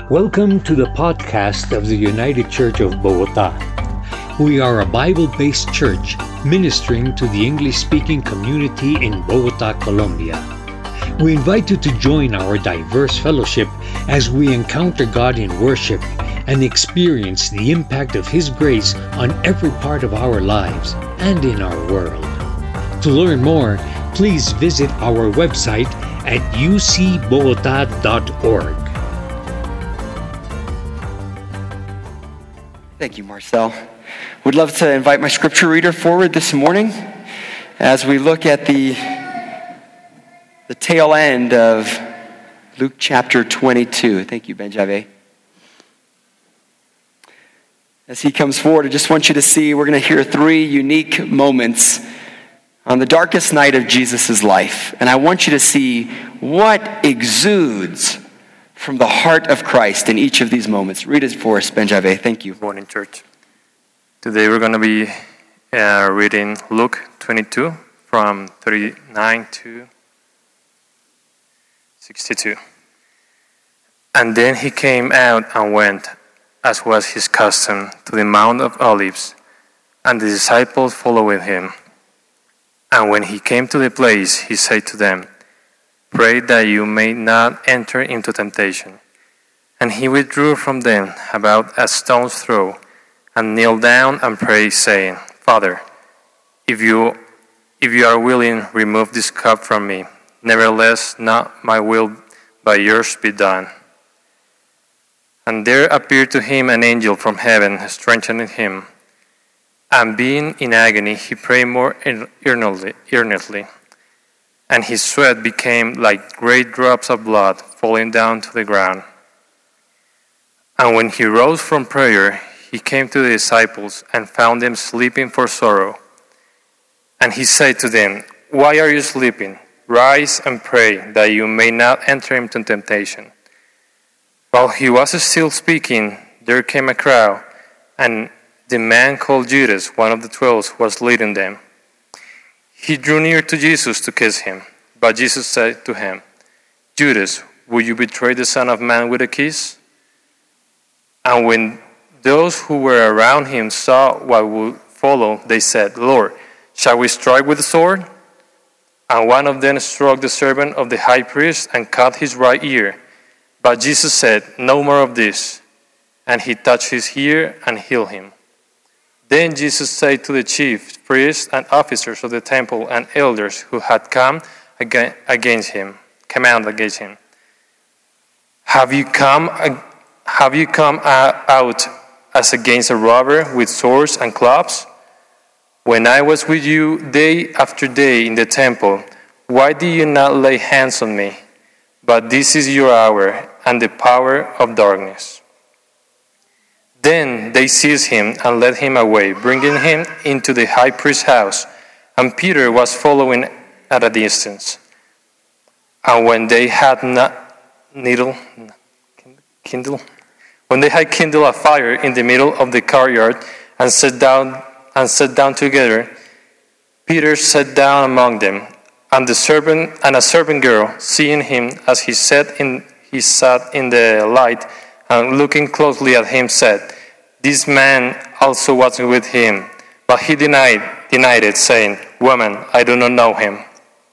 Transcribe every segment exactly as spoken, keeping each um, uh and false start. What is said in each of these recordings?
Welcome to the podcast of the United Church of Bogota. We are a Bible-based church ministering to the English-speaking community in Bogota, Colombia. We invite you to join our diverse fellowship as we encounter God in worship and experience the impact of His grace on every part of our lives and in our world. To learn more, please visit our website at u c bogota dot org. Thank you, Marcel. Would love to invite my scripture reader forward this morning as we look at the, the tail end of Luke chapter twenty-two. Thank you, Benjave. As he comes forward, I just want you to see we're going to hear three unique moments on the darkest night of Jesus' life. And I want you to see what exudes from the heart of Christ in each of these moments. Read it for us, Benjave. Thank you. Good morning, church. Today we're going to be uh, reading Luke twenty-two from thirty-nine to sixty-two. And then he came out and went, as was his custom, to the Mount of Olives, and the disciples followed him. And when he came to the place, he said to them, "Pray that you may not enter into temptation." And he withdrew from them about a stone's throw, and kneeled down and prayed, saying, "Father, if you if you are willing, remove this cup from me. Nevertheless, not my will, but yours be done." And there appeared to him an angel from heaven, strengthening him. And being in agony, he prayed more earnestly, earnestly, and his sweat became like great drops of blood falling down to the ground. And when he rose from prayer, he came to the disciples and found them sleeping for sorrow. And he said to them, "Why are you sleeping? Rise and pray, that you may not enter into temptation." While he was still speaking, there came a crowd, and the man called Judas, one of the twelve, was leading them. He drew near to Jesus to kiss him, but Jesus said to him, "Judas, will you betray the Son of Man with a kiss?" And when those who were around him saw what would follow, they said, "Lord, shall we strike with the sword?" And one of them struck the servant of the high priest and cut his right ear. But Jesus said, "No more of this." And he touched his ear and healed him. Then Jesus said to the chief priests and officers of the temple and elders who had come against him, come out against him, Have you come, have you come out as against a robber with swords and clubs? When I was with you day after day in the temple, why did you not lay hands on me? But this is your hour and the power of darkness. Then they seized him and led him away, bringing him into the high priest's house, and Peter was following at a distance. And when they had not needle, kindle, when they had kindled a fire in the middle of the courtyard and sat down and sat down together, Peter sat down among them, and the servant and a servant girl, seeing him as he sat in he sat in the light, and looking closely at him, said, "This man also was with him." But he denied, denied it, saying, "Woman, I do not know him."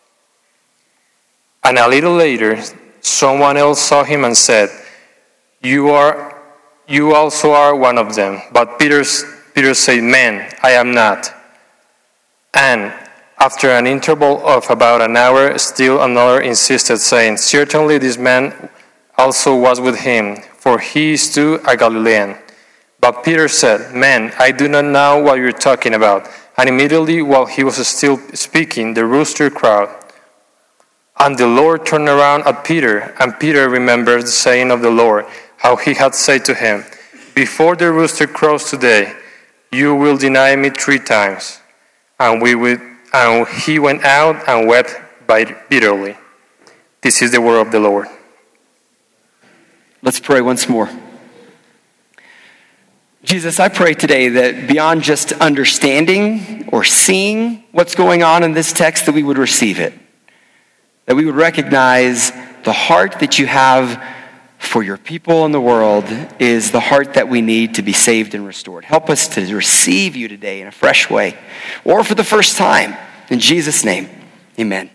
And a little later, someone else saw him and said, "You are, you also are one of them." But Peter, Peter said, "Man, I am not." And after an interval of about an hour, still another insisted, saying, "Certainly this man also was with him, for he is too a Galilean." But Peter said, "Man, I do not know what you're talking about." And immediately while he was still speaking, the rooster crowed. And the Lord turned around at Peter, and Peter remembered the saying of the Lord, how he had said to him, "Before the rooster crows today, you will deny me three times." And, we would, and he went out and wept bitterly. This is the word of the Lord. Let's pray once more. Jesus, I pray today that beyond just understanding or seeing what's going on in this text, that we would receive it. That we would recognize the heart that you have for your people in the world is the heart that we need to be saved and restored. Help us to receive you today in a fresh way, or for the first time. In Jesus' name, amen.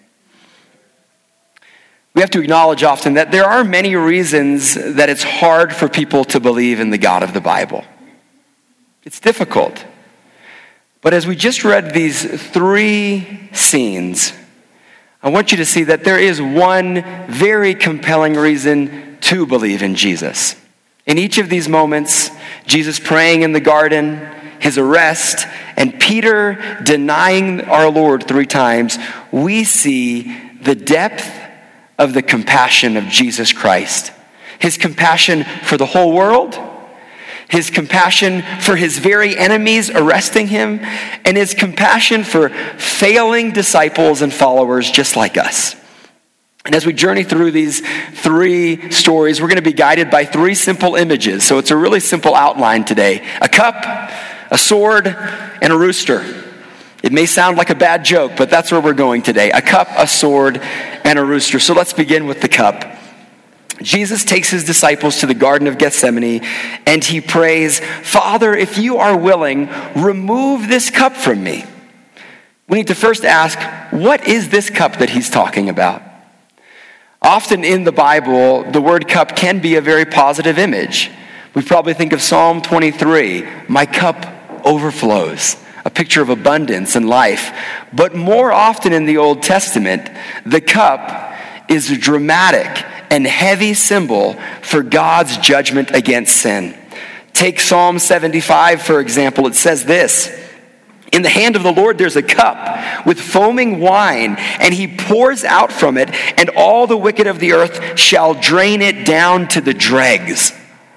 We have to acknowledge often that there are many reasons that it's hard for people to believe in the God of the Bible. It's difficult. But as we just read these three scenes, I want you to see that there is one very compelling reason to believe in Jesus. In each of these moments, Jesus praying in the garden, his arrest, and Peter denying our Lord three times, we see the depth of the compassion of Jesus Christ. His compassion for the whole world, his compassion for his very enemies arresting him, and his compassion for failing disciples and followers just like us. And as we journey through these three stories, we're going to be guided by three simple images. So it's a really simple outline today. A cup, a sword, and a rooster. It may sound like a bad joke, but that's where we're going today. A cup, a sword, and a rooster. So let's begin with the cup. Jesus takes his disciples to the Garden of Gethsemane, and he prays, "Father, if you are willing, remove this cup from me." We need to first ask, what is this cup that he's talking about? Often in the Bible, the word cup can be a very positive image. We probably think of Psalm twenty-three, "My cup overflows," a picture of abundance and life. But more often in the Old Testament, the cup is a dramatic and heavy symbol for God's judgment against sin. Take Psalm seventy-five, for example. It says this, "In the hand of the Lord there's a cup with foaming wine, and he pours out from it, and all the wicked of the earth shall drain it down to the dregs."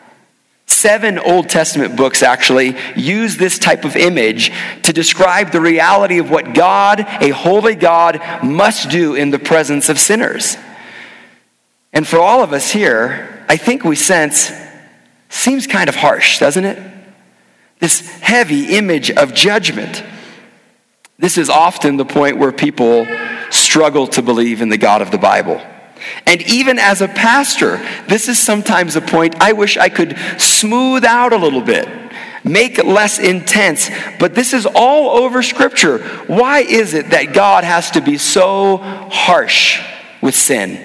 Seven Old Testament books actually use this type of image to describe the reality of what God, a holy God, must do in the presence of sinners. And for all of us here, I think we sense, seems kind of harsh, doesn't it? This heavy image of judgment. This is often the point where people struggle to believe in the God of the Bible. And even as a pastor, this is sometimes a point I wish I could smooth out a little bit, make it less intense. But this is all over Scripture. Why is it that God has to be so harsh with sin?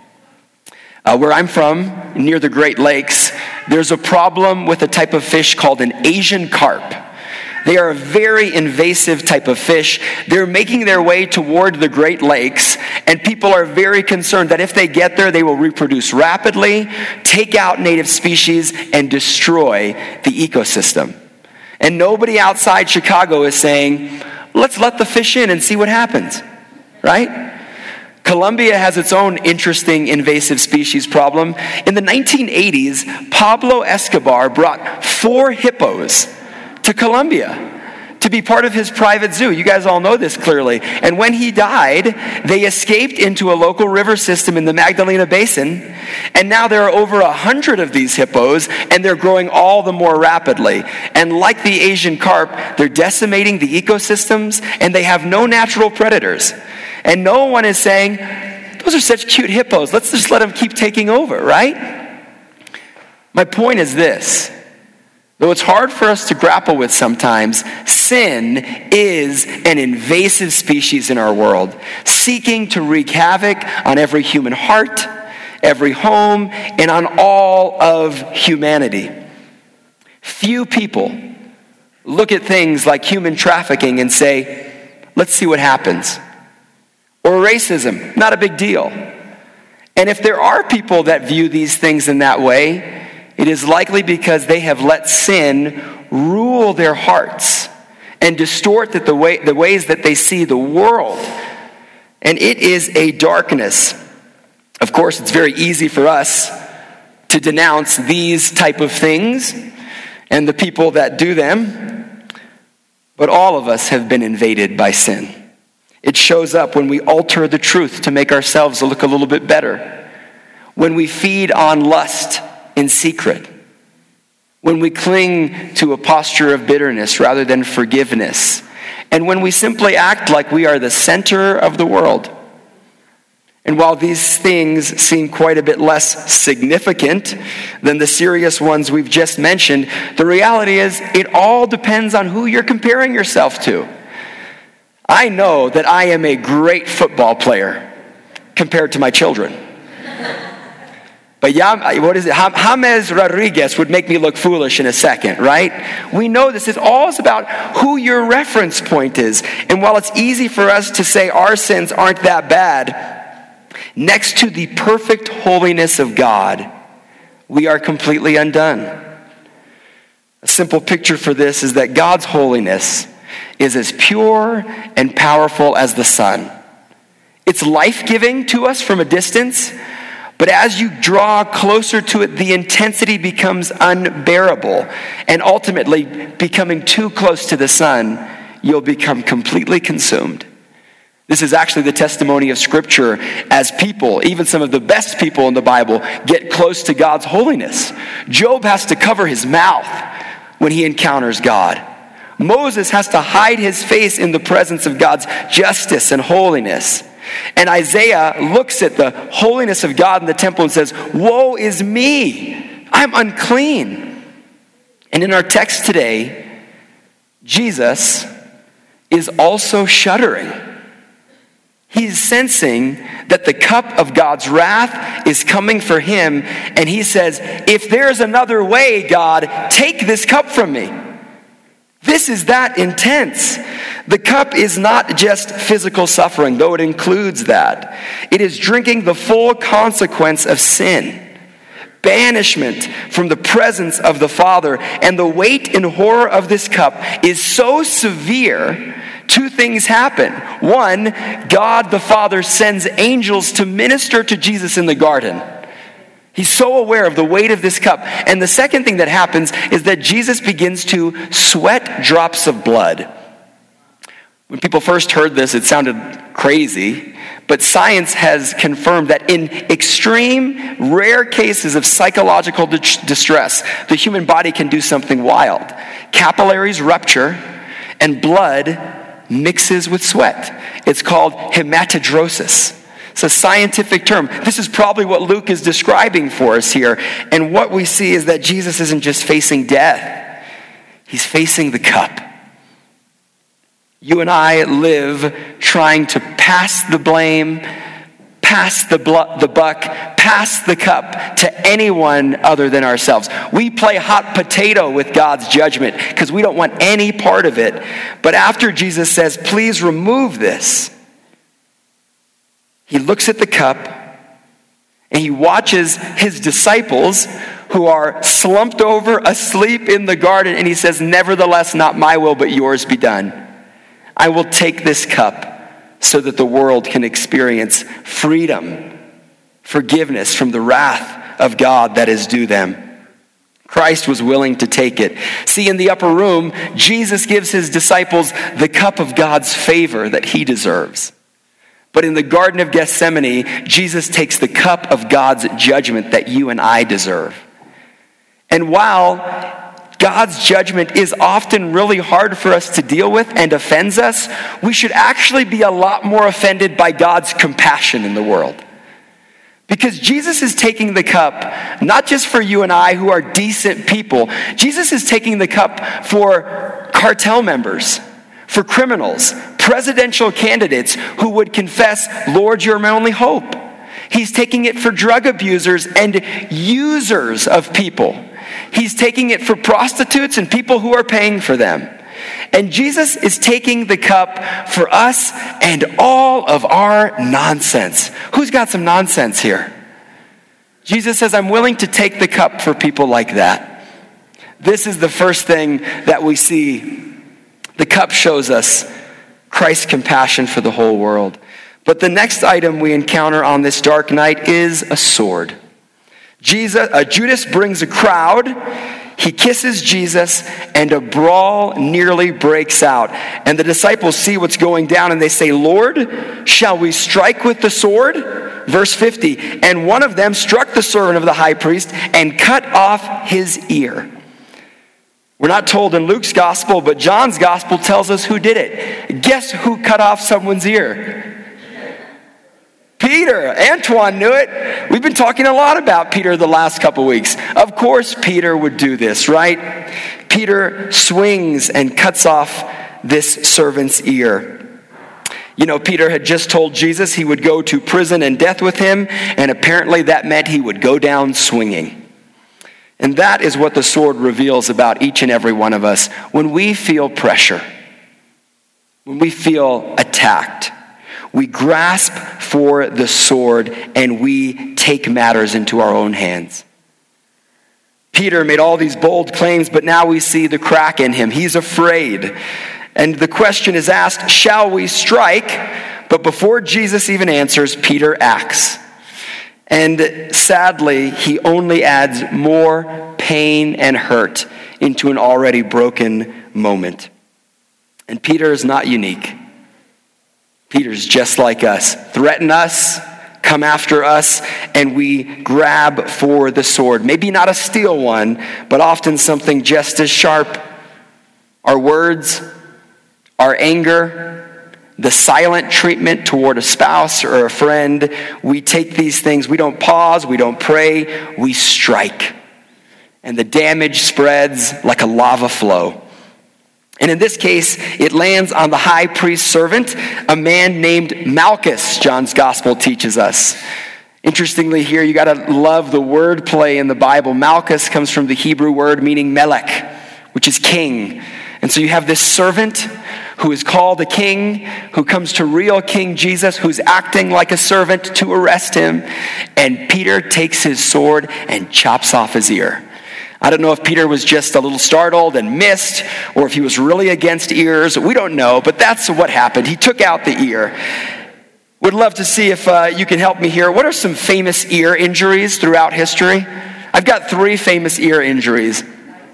Uh, where I'm from, near the Great Lakes, there's a problem with a type of fish called an Asian carp. They are a very invasive type of fish. They're making their way toward the Great Lakes, and people are very concerned that if they get there, they will reproduce rapidly, take out native species, and destroy the ecosystem. And nobody outside Chicago is saying, let's let the fish in and see what happens, right? Colombia has its own interesting invasive species problem. In the nineteen eighties, Pablo Escobar brought four hippos to Colombia to be part of his private zoo. You guys all know this clearly. And when he died, they escaped into a local river system in the Magdalena Basin. And now there are over a hundred of these hippos, and they're growing all the more rapidly. And like the Asian carp, they're decimating the ecosystems, and they have no natural predators. And no one is saying, those are such cute hippos, let's just let them keep taking over, right? My point is this. Though it's hard for us to grapple with sometimes, sin is an invasive species in our world, seeking to wreak havoc on every human heart, every home, and on all of humanity. Few people look at things like human trafficking and say, let's see what happens. Or racism, not a big deal. And if there are people that view these things in that way, it is likely because they have let sin rule their hearts and distort that the, way, the ways that they see the world. And it is a darkness. Of course, it's very easy for us to denounce these type of things and the people that do them. But all of us have been invaded by sin. It shows up when we alter the truth to make ourselves look a little bit better. When we feed on lust in secret. When we cling to a posture of bitterness rather than forgiveness. And when we simply act like we are the center of the world. And while these things seem quite a bit less significant than the serious ones we've just mentioned, the reality is it all depends on who you're comparing yourself to. I know that I am a great football player compared to my children. But Yam, what is it? James Rodriguez would make me look foolish in a second, right? We know this is all about who your reference point is. And while it's easy for us to say our sins aren't that bad, next to the perfect holiness of God, we are completely undone. A simple picture for this is that God's holiness is as pure and powerful as the sun. It's life-giving to us from a distance, but as you draw closer to it, the intensity becomes unbearable. And ultimately, becoming too close to the sun, you'll become completely consumed. This is actually the testimony of Scripture as people, even some of the best people in the Bible, get close to God's holiness. Job has to cover his mouth when he encounters God. Moses has to hide his face in the presence of God's justice and holiness. And Isaiah looks at the holiness of God in the temple and says, "Woe is me, I'm unclean." And in our text today, Jesus is also shuddering. He's sensing that the cup of God's wrath is coming for him, and he says, "If there's another way, God, take this cup from me." This is that intense. The cup is not just physical suffering, though it includes that. It is drinking the full consequence of sin, banishment from the presence of the Father, and the weight and horror of this cup is so severe, two things happen. One, God the Father sends angels to minister to Jesus in the garden. He's so aware of the weight of this cup. And the second thing that happens is that Jesus begins to sweat drops of blood. When people first heard this, it sounded crazy, but science has confirmed that in extreme, rare cases of psychological distress, the human body can do something wild. Capillaries rupture, and blood mixes with sweat. It's called hematidrosis. It's a scientific term. This is probably what Luke is describing for us here. And what we see is that Jesus isn't just facing death. He's facing the cup. You and I live trying to pass the blame, pass the, bl- the buck, pass the cup to anyone other than ourselves. We play hot potato with God's judgment because we don't want any part of it. But after Jesus says, "Please remove this," he looks at the cup and he watches his disciples who are slumped over asleep in the garden, and he says, "Nevertheless, not my will, but yours be done. I will take this cup so that the world can experience freedom, forgiveness from the wrath of God that is due them." Christ was willing to take it. See, in the upper room, Jesus gives his disciples the cup of God's favor that he deserves. But in the Garden of Gethsemane, Jesus takes the cup of God's judgment that you and I deserve. And while God's judgment is often really hard for us to deal with and offends us, we should actually be a lot more offended by God's compassion in the world. Because Jesus is taking the cup, not just for you and I who are decent people. Jesus is taking the cup for cartel members, for criminals, presidential candidates who would confess, "Lord, you're my only hope." He's taking it for drug abusers and users of people. He's taking it for prostitutes and people who are paying for them. And Jesus is taking the cup for us and all of our nonsense. Who's got some nonsense here? Jesus says, "I'm willing to take the cup for people like that." This is the first thing that we see. The cup shows us Christ's compassion for the whole world. But the next item we encounter on this dark night is a sword. Jesus, uh, Judas brings a crowd. He kisses Jesus, and a brawl nearly breaks out. And the disciples see what's going down, and they say, "Lord, shall we strike with the sword?" Verse fifty, "And one of them struck the servant of the high priest and cut off his ear." We're not told in Luke's gospel, but John's gospel tells us who did it. Guess who cut off someone's ear? Peter. Antoine knew it. We've been talking a lot about Peter the last couple weeks. Of course Peter would do this, right? Peter swings and cuts off this servant's ear. You know, Peter had just told Jesus he would go to prison and death with him, and apparently that meant he would go down swinging. And that is what the sword reveals about each and every one of us. When we feel pressure, when we feel attacked, we grasp for the sword and we take matters into our own hands. Peter made all these bold claims, but now we see the crack in him. He's afraid. And the question is asked, shall we strike? But before Jesus even answers, Peter acts. And sadly, he only adds more pain and hurt into an already broken moment. And Peter is not unique. Peter's just like us. Threaten us, come after us, and we grab for the sword. Maybe not a steel one, but often something just as sharp. Our words, our anger, the silent treatment toward a spouse or a friend, we take these things, we don't pause, we don't pray, we strike. And the damage spreads like a lava flow. And in this case, it lands on the high priest's servant, a man named Malchus, John's gospel teaches us. Interestingly here, you got to love the word play in the Bible. Malchus comes from the Hebrew word meaning melech, which is king. And so you have this servant who is called a king, who comes to real King Jesus, who's acting like a servant to arrest him. And Peter takes his sword and chops off his ear. I don't know if Peter was just a little startled and missed, or if he was really against ears. We don't know, but that's what happened. He took out the ear. Would love to see if uh, you can help me here. What are some famous ear injuries throughout history? I've got three famous ear injuries.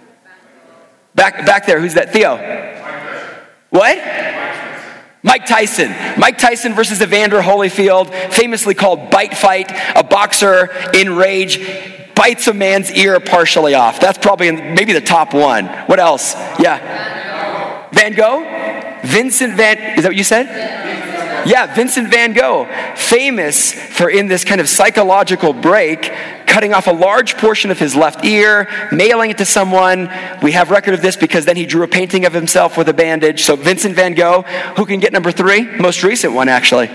Back back there, who's that? Theo? What? Mike Tyson. Mike Tyson versus Evander Holyfield, famously called Bite Fight. A boxer in rage bites a man's ear partially off. That's probably in, maybe the top one. What else? Yeah. Van Gogh? Vincent Van, is that what you said? Yeah, Vincent Van Gogh. Famous for, in this kind of psychological break, cutting off a large portion of his left ear, mailing it to someone. We have record of this because then he drew a painting of himself with a bandage. So Vincent Van Gogh. Who can get number three? Most recent one, actually.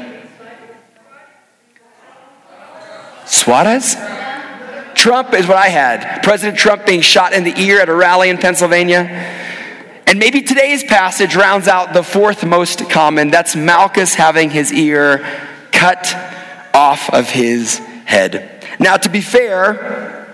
Suarez? Trump is what I had. President Trump being shot in the ear at a rally in Pennsylvania. And maybe today's passage rounds out the fourth most common. That's Malchus having his ear cut off of his head. Now, to be fair,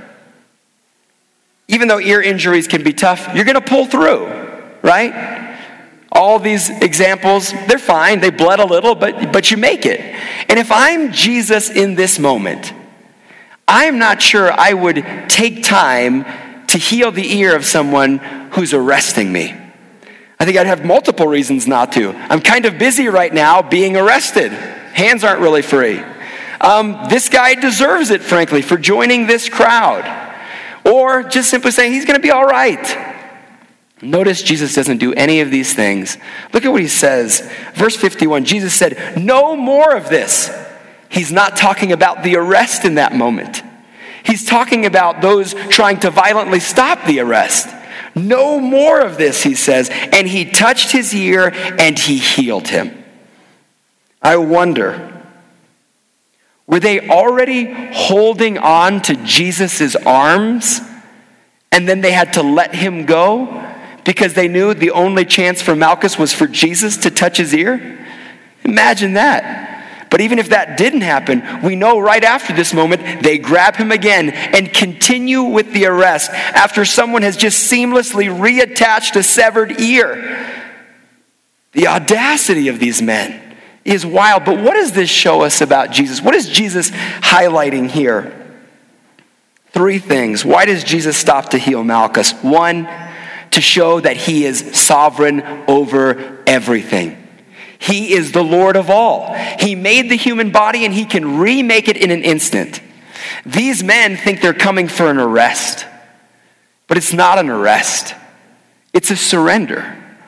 even though ear injuries can be tough, you're going to pull through, right? All these examples, they're fine. They bled a little, but, but you make it. And if I'm Jesus in this moment, I'm not sure I would take time to heal the ear of someone who's arresting me. I think I'd have multiple reasons not to. I'm kind of busy right now being arrested. Hands aren't really free. Um, this guy deserves it, frankly, for joining this crowd. Or just simply saying he's going to be all right. Notice Jesus doesn't do any of these things. Look at what he says. Verse fifty-one, Jesus said, "No more of this." He's not talking about the arrest in that moment. He's talking about those trying to violently stop the arrest. "No more of this," he says. And he touched his ear and he healed him. I wonder, were they already holding on to Jesus' arms and then they had to let him go because they knew the only chance for Malchus was for Jesus to touch his ear? Imagine that. But even if that didn't happen, we know right after this moment, they grab him again and continue with the arrest after someone has just seamlessly reattached a severed ear. The audacity of these men is wild. But what does this show us about Jesus? What is Jesus highlighting here? Three things. Why does Jesus stop to heal Malchus? One, to show that he is sovereign over everything. He is the Lord of all. He made the human body and he can remake it in an instant. These men think they're coming for an arrest, but it's not an arrest. It's a surrender.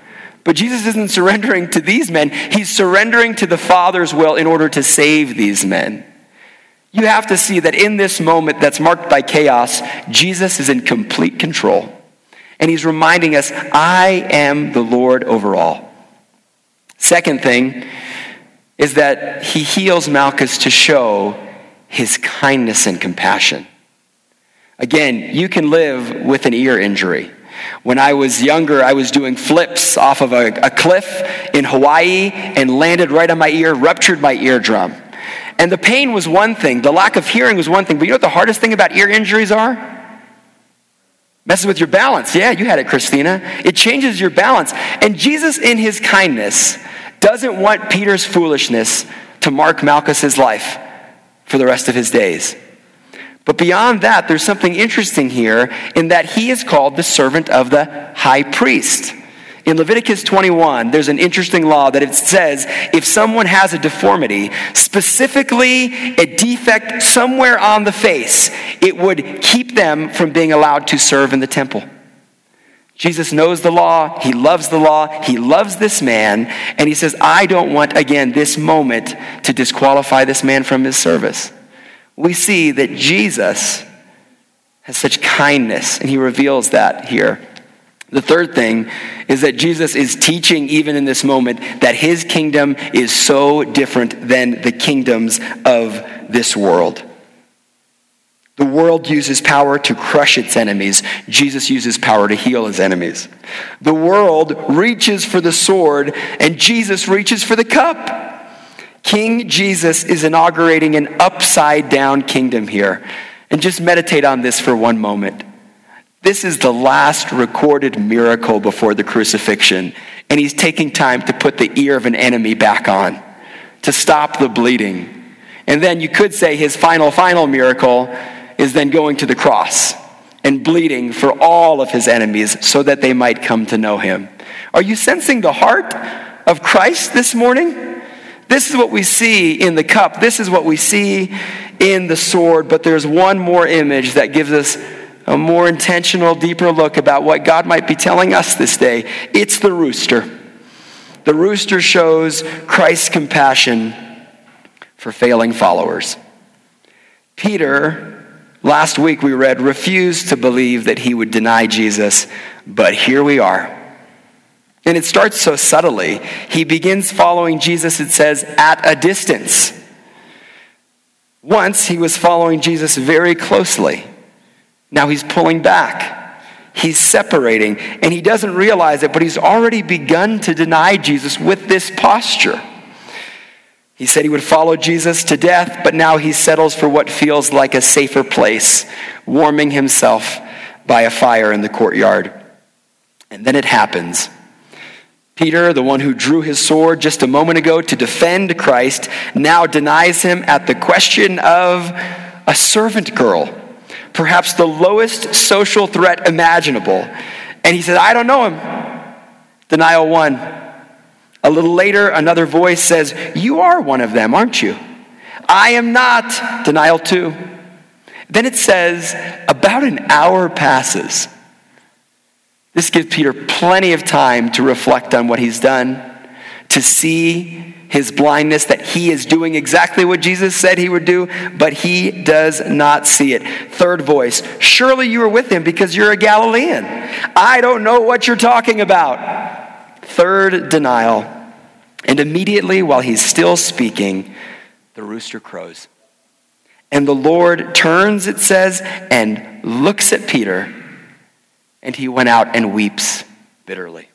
But Jesus isn't surrendering to these men. He's surrendering to the Father's will in order to save these men. You have to see that in this moment that's marked by chaos, Jesus is in complete control. And he's reminding us, I am the Lord over all. Second thing is that he heals Malchus to show his kindness and compassion. Again, you can live with an ear injury. When I was younger, I was doing flips off of a, a cliff in Hawaii and landed right on my ear, ruptured my eardrum. And the pain was one thing, the lack of hearing was one thing, but you know what the hardest thing about ear injuries are? Messes with your balance. Yeah, you had it, Christina. It changes your balance. And Jesus, in his kindness, doesn't want Peter's foolishness to mark Malchus's life for the rest of his days. But beyond that, there's something interesting here in that he is called the servant of the high priest. In Leviticus twenty-one, there's an interesting law that it says if someone has a deformity, specifically a defect somewhere on the face, it would keep them from being allowed to serve in the temple. Jesus knows the law, he loves the law, he loves this man, and he says, I don't want, again, this moment to disqualify this man from his service. We see that Jesus has such kindness, and he reveals that here. The third thing is that Jesus is teaching even in this moment that his kingdom is so different than the kingdoms of this world. The world uses power to crush its enemies. Jesus uses power to heal his enemies. The world reaches for the sword, and Jesus reaches for the cup. King Jesus is inaugurating an upside-down kingdom here. And just meditate on this for one moment. This is the last recorded miracle before the crucifixion, and he's taking time to put the ear of an enemy back on, to stop the bleeding. And then you could say his final, final miracle is then going to the cross and bleeding for all of his enemies so that they might come to know him. Are you sensing the heart of Christ this morning? This is what we see in the cup. This is what we see in the sword. But there's one more image that gives us a more intentional, deeper look about what God might be telling us this day. It's the rooster. The rooster shows Christ's compassion for failing followers. Peter, last week we read, refused to believe that he would deny Jesus, but here we are. And it starts so subtly. He begins following Jesus, it says, at a distance. Once he was following Jesus very closely. Now he's pulling back. He's separating. And he doesn't realize it, but he's already begun to deny Jesus with this posture. He said he would follow Jesus to death, but now he settles for what feels like a safer place, warming himself by a fire in the courtyard. And then it happens. Peter, the one who drew his sword just a moment ago to defend Christ, now denies him at the question of a servant girl. Perhaps the lowest social threat imaginable. And he said, I don't know him. Denial one. A little later, another voice says, you are one of them, aren't you? I am not. Denial two. Then it says, about an hour passes. This gives Peter plenty of time to reflect on what he's done, to see his blindness, that he is doing exactly what Jesus said he would do, but he does not see it. Third voice, surely you were with him because you're a Galilean. I don't know what you're talking about. Third denial. And immediately while he's still speaking, the rooster crows. And the Lord turns, it says, and looks at Peter, and he went out and weeps bitterly.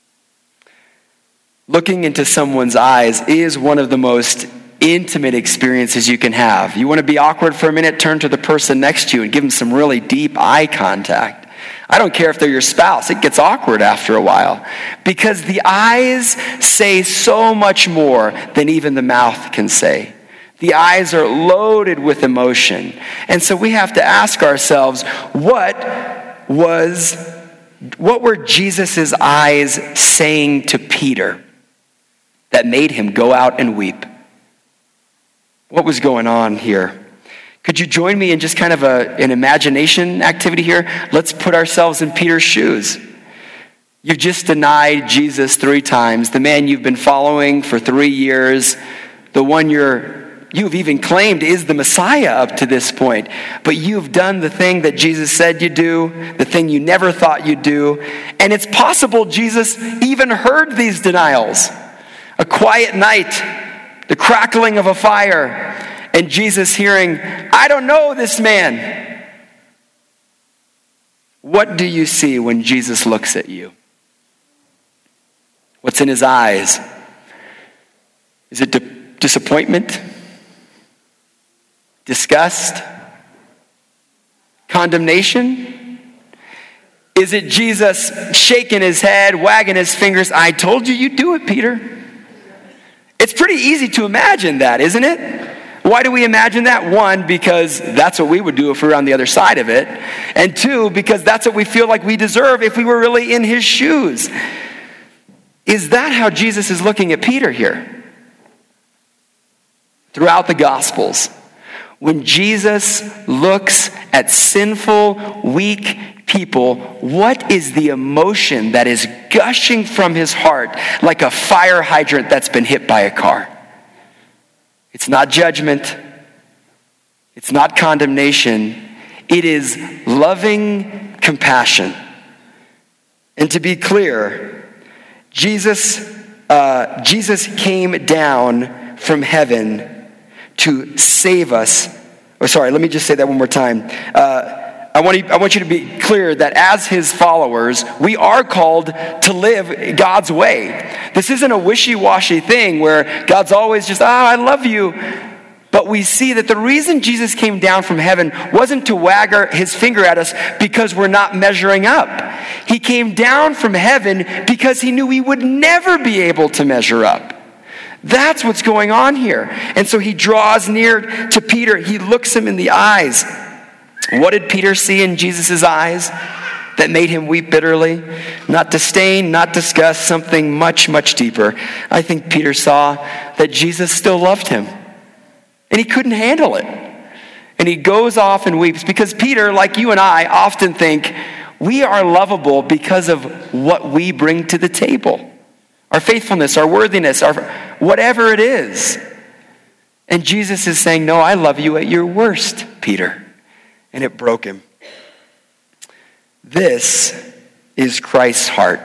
Looking into someone's eyes is one of the most intimate experiences you can have. You want to be awkward for a minute, turn to the person next to you and give them some really deep eye contact. I don't care if they're your spouse. It gets awkward after a while because the eyes say so much more than even the mouth can say. The eyes are loaded with emotion. And so we have to ask ourselves, what was, what were Jesus' eyes saying to Peter that made him go out and weep? What was going on here? Could you join me in just kind of a, an imagination activity here? Let's put ourselves in Peter's shoes. You've just denied Jesus three times, the man you've been following for three years, the one you're, you've even claimed is the Messiah up to this point. But you've done the thing that Jesus said you'd do, the thing you never thought you'd do. And it's possible Jesus even heard these denials. A quiet night, the crackling of a fire, and Jesus hearing, I don't know this man. What do you see when Jesus looks at you? What's in his eyes? Is it di- disappointment? Disgust? Condemnation? Is it Jesus shaking his head, wagging his fingers? I told you you'd do it, Peter. It's pretty easy to imagine that, isn't it? Why do we imagine that? One, because that's what we would do if we were on the other side of it. And two, because that's what we feel like we deserve if we were really in his shoes. Is that how Jesus is looking at Peter here? Throughout the Gospels, when Jesus looks at sinful, weak people, what is the emotion that is gushing from his heart like a fire hydrant that's been hit by a car? It's not judgment. It's not condemnation. It is loving compassion. And to be clear, Jesus, uh, Jesus came down from heaven to save us. Oh, sorry, let me just say that one more time. Uh, I want, you, I want you to be clear that as his followers, we are called to live God's way. This isn't a wishy-washy thing where God's always just, oh, I love you. But we see that the reason Jesus came down from heaven wasn't to wag our, his finger at us because we're not measuring up. He came down from heaven because he knew we would never be able to measure up. That's what's going on here. And so he draws near to Peter. He looks him in the eyes. What did Peter see in Jesus' eyes that made him weep bitterly? Not disdain, not disgust, something much, much deeper. I think Peter saw that Jesus still loved him. And he couldn't handle it. And he goes off and weeps because Peter, like you and I, often think we are lovable because of what we bring to the table. Our faithfulness, our worthiness, our whatever it is. And Jesus is saying, no, I love you at your worst, Peter. And it broke him. This is Christ's heart.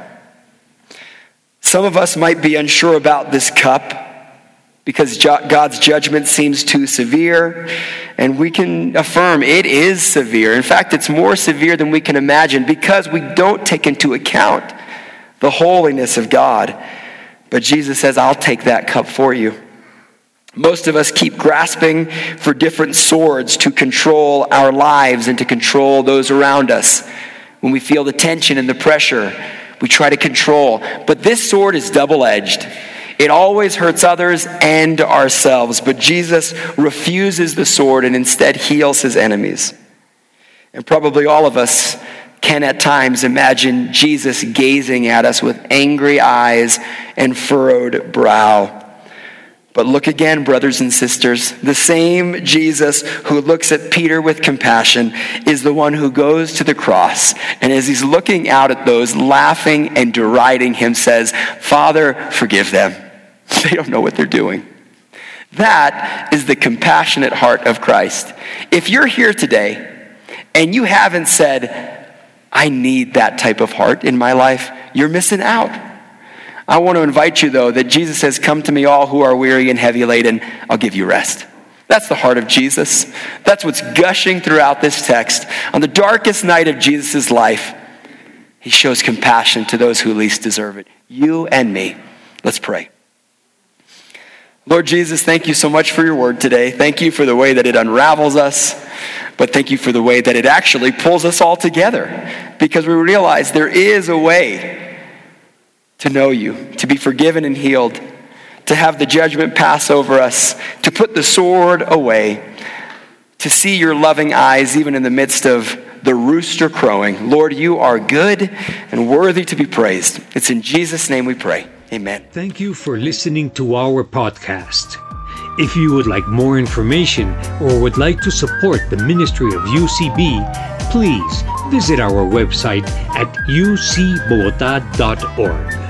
Some of us might be unsure about this cup because God's judgment seems too severe, and we can affirm it is severe. In fact, it's more severe than we can imagine because we don't take into account the holiness of God. But Jesus says, I'll take that cup for you. Most of us keep grasping for different swords to control our lives and to control those around us. When we feel the tension and the pressure, we try to control. But this sword is double-edged. It always hurts others and ourselves. But Jesus refuses the sword and instead heals his enemies. And probably all of us can at times imagine Jesus gazing at us with angry eyes and furrowed brow. But look again, brothers and sisters. The same Jesus who looks at Peter with compassion is the one who goes to the cross. And as he's looking out at those, laughing and deriding him, says, Father, forgive them. They don't know what they're doing. That is the compassionate heart of Christ. If you're here today and you haven't said, I need that type of heart in my life, you're missing out. I want to invite you, though, that Jesus says, come to me all who are weary and heavy laden, I'll give you rest. That's the heart of Jesus. That's what's gushing throughout this text. On the darkest night of Jesus' life, he shows compassion to those who least deserve it. You and me. Let's pray. Lord Jesus, thank you so much for your word today. Thank you for the way that it unravels us, but thank you for the way that it actually pulls us all together, because we realize there is a way to know you, to be forgiven and healed, to have the judgment pass over us, to put the sword away, to see your loving eyes even in the midst of the rooster crowing. Lord, you are good and worthy to be praised. It's in Jesus' name we pray. Amen. Thank you for listening to our podcast. If you would like more information or would like to support the ministry of U C B, please visit our website at u c bogota dot org.